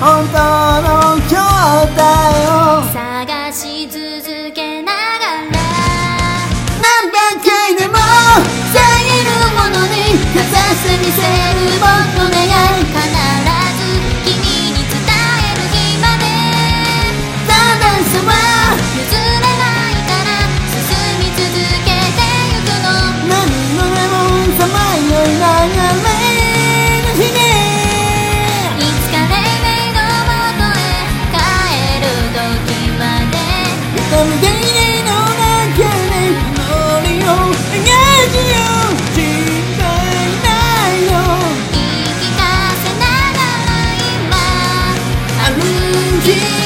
本当の兄弟を探し続けながら何百回でも遮るものに優しさ見せる僕の願い必ず君に伝える日まで正しさは譲れないから進み続けてゆくの何度でもさまよいながらの日にいつか黎明の元へ帰る時まで痛みでいの中で祈りを描くよ心配ないよ言い聞かせながら今歩き